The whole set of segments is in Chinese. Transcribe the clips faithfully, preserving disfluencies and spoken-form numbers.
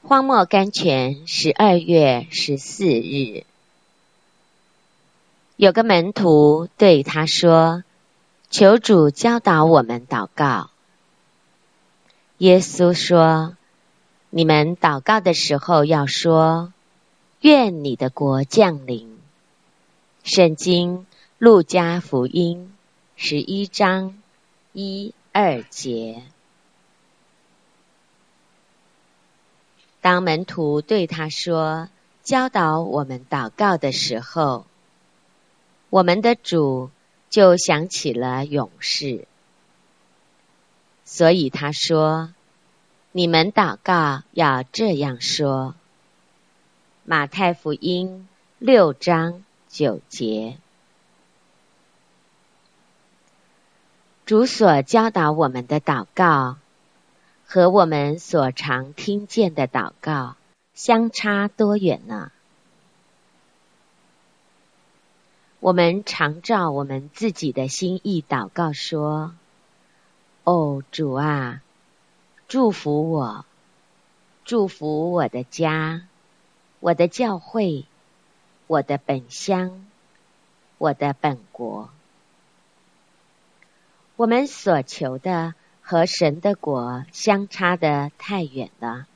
荒漠甘泉十二月十四日，有个门徒对他说：求主教导我们祷告。耶稣说：你们祷告的时候要说，愿你的国降临。圣经路加福音十一章一二节。当门徒对他说，教导我们祷告的时候，我们的主就想起了勇士，所以他说，你们祷告要这样说。马太福音六章九节。主所教导我们的祷告和我们所常听见的祷告相差多远呢？我们常照我们自己的心意祷告说，哦，主啊，祝福我，祝福我的家，我的教会，我的本乡，我的本国。我们所求的和神的国相差得太远了。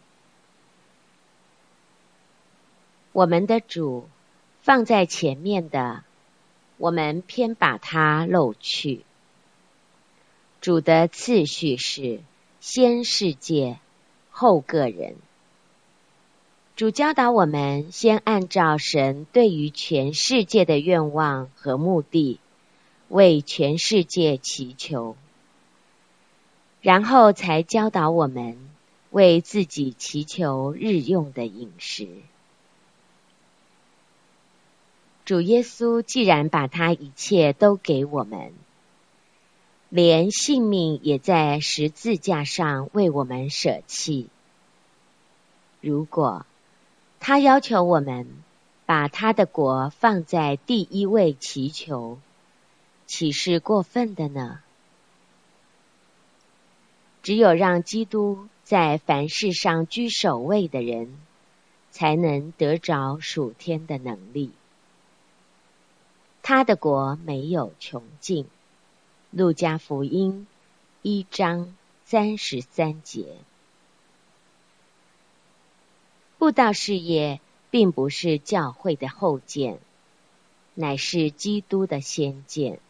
我们的主放在前面的，我们偏把它漏去。主的次序是先世界，后个人。主教导我们先按照神对于全世界的愿望和目的，为全世界祈求，然后才教导我们为自己祈求日用的饮食。主耶稣既然把他一切都给我们，连性命也在十字架上为我们舍弃。如果他要求我们把他的国放在第一位祈求，岂是过分的呢？只有让基督在凡事上居首位的人，才能得着属天的能力。他的国没有穷尽。路加福音一章三十三节。布道事业并不是教会的后建，乃是基督的先建。